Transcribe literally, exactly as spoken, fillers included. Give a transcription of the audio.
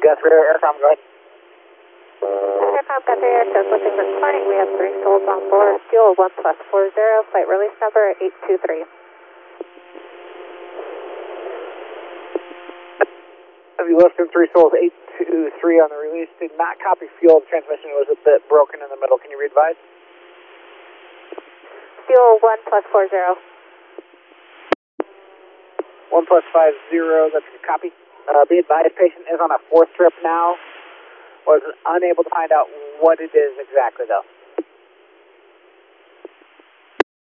Gus Ritter, Aircom, go ahead. Aircom, Gus Ritter, just looking for departing. We have three souls on board. Fuel one plus four zero, flight release number eight two three. Have you left in three souls, eight two three on the release? Did not copy fuel. The transmission was a bit broken in the middle. Can you re-advise? Fuel one plus four zero. One plus five zero, that's a copy. Uh, be advised, patient is on a fourth trip now. Was unable to find out what it is exactly though.